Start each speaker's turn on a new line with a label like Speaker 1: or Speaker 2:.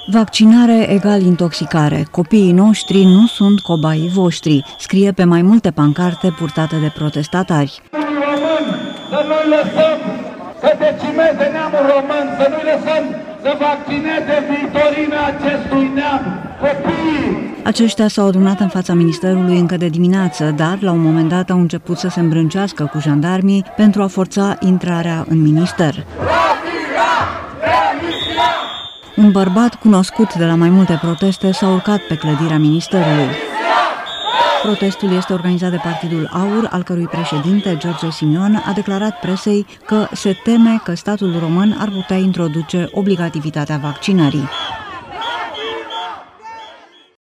Speaker 1: Vaccinare egal intoxicare. Copiii noștri nu sunt cobaii voștri, scrie pe mai multe pancarte purtate de protestatari.
Speaker 2: Român, să nu-i lăsăm să decimeze neamul român, să nu-i lăsăm să vaccineze viitorina acestui neam, copiii. Aceștia
Speaker 1: s-au adunat în fața ministerului încă de dimineață, dar la un moment dat au început să se îmbrâncească cu jandarmii pentru a forța intrarea în minister. Un bărbat cunoscut de la mai multe proteste s-a urcat pe clădirea ministerului. Protestul este organizat de Partidul Aur, al cărui președinte, George Simion, a declarat presei că se teme că statul român ar putea introduce obligativitatea vaccinării.